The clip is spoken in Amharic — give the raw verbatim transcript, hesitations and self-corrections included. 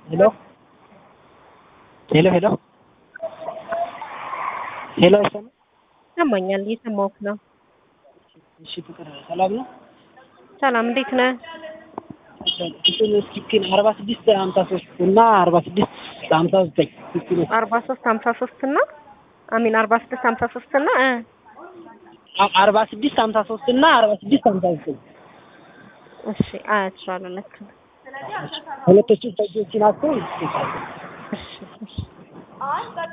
ሄሎ ሄሎ ሄሎ ሄሎ ሰማኛል እየሰማሁህ ነው። እሺ ፍቅር ሰላም ነው? ሰላም እንዴት ነህ? እሺ ስልኬን አርባ ስድስት ሃምሳ ሶስት እና አርባ ስድስት ሃምሳ ዘጠኝ አርባ ሶስት ሃምሳ ሶስት እና አሚን አርባ ስድስት ሃምሳ ሶስት እና አርባ ስድስት ሃምሳ ሶስት እና አርባ ስድስት ሃምሳ ዘጠኝ እሺ አያችኋለሁ ለክ ሁለቶቹ ተጆች ናቸው። እሺ እሺ